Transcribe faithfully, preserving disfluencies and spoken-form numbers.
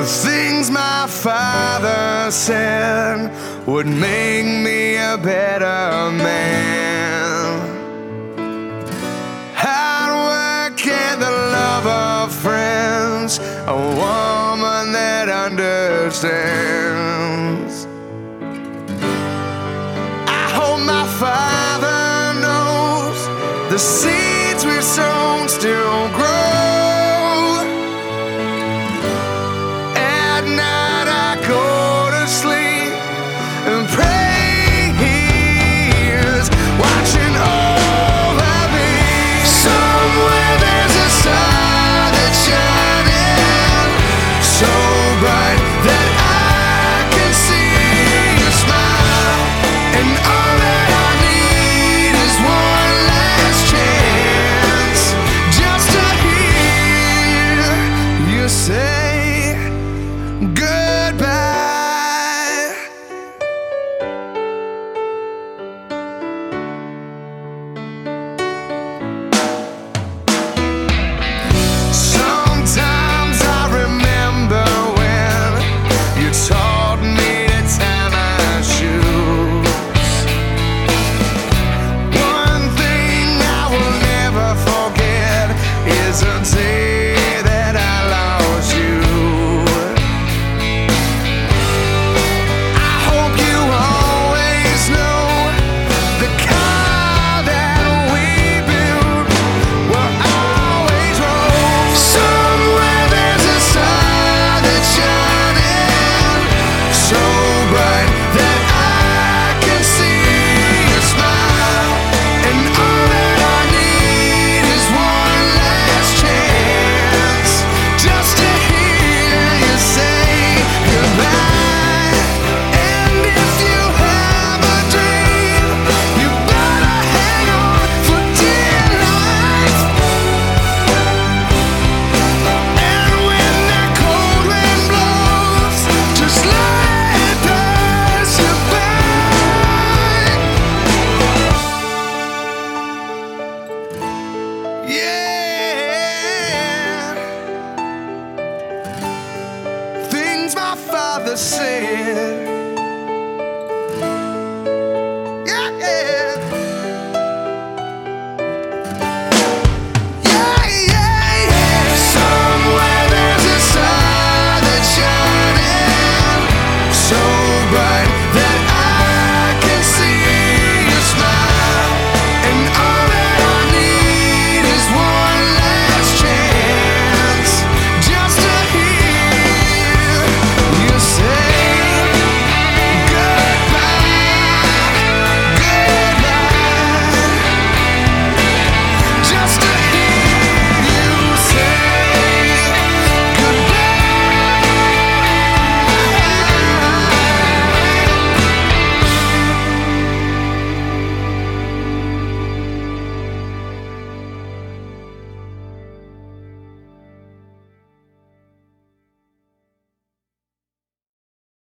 things my father said would make me a better man. Hard work and the love of friends, a woman that understands. I hope my father knows the seeds we've sown still grow. At night I go to sleep and pray he's watching over me. Somewhere there's a star that's shining so bright that I can see you smile, and all that I need is one last chance just to hear you say goodbye. Sometimes I remember when you taught me to tie my shoes. One thing I will never forget is the day that I lost you. I hope you always know the car that we built will always roll. Somewhere there's a star that's shining so bright that I can see you smile, and all that I need is one last chance just to hear you say goodbye. And if you have a dream, you better hang on for dear life. And when that cold wind blows, just let it pass you by. Yeah, things my father said